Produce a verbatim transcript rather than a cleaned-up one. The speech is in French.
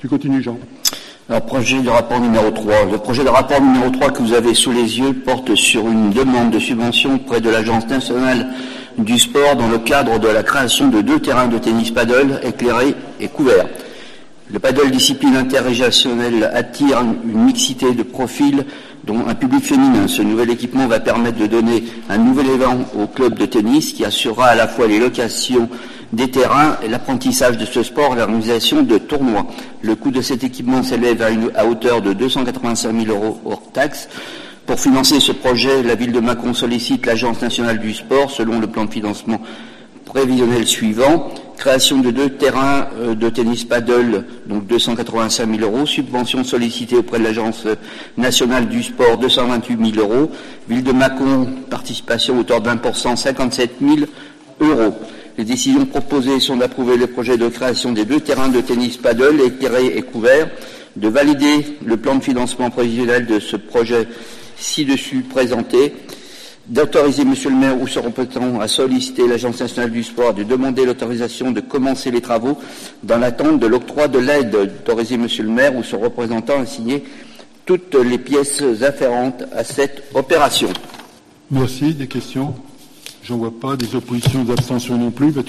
Tu continues, Jean. Alors, projet de rapport numéro trois. Le projet de rapport numéro trois que vous avez sous les yeux porte sur une demande de subvention auprès de l'Agence nationale du sport dans le cadre de la création de deux terrains de tennis paddle éclairés et couverts. Le paddle, discipline interrégionale, attire une mixité de profils, dont un public féminin. Ce nouvel équipement va permettre de donner un nouvel élan au club de tennis qui assurera à la fois les locations des terrains et l'apprentissage de ce sport et l'organisation de tournois. Le coût de cet équipement s'élève à, une, à hauteur de deux cent quatre-vingt-cinq mille euros hors taxes. Pour financer ce projet, la ville de Mâcon sollicite l'Agence nationale du sport selon le plan de financement prévisionnel suivant. Création de deux terrains de tennis paddle, donc deux cent quatre-vingt-cinq mille euros. Subvention sollicitée auprès de l'Agence nationale du sport, deux cent vingt-huit mille euros. Ville de Mâcon, participation hauteur de vingt pour cent, cinquante-sept mille euros. Les décisions proposées sont d'approuver le projet de création des deux terrains de tennis paddle éclairés et couverts, de valider le plan de financement prévisionnel de ce projet ci-dessus présenté, d'autoriser Monsieur le maire ou son représentant à solliciter l'Agence nationale du sport, de demander l'autorisation de commencer les travaux dans l'attente de l'octroi de l'aide, d'autoriser Monsieur le maire ou son représentant à signer toutes les pièces afférentes à cette opération. Merci. Des questions? J'en vois pas. Des oppositions, des abstentions non plus.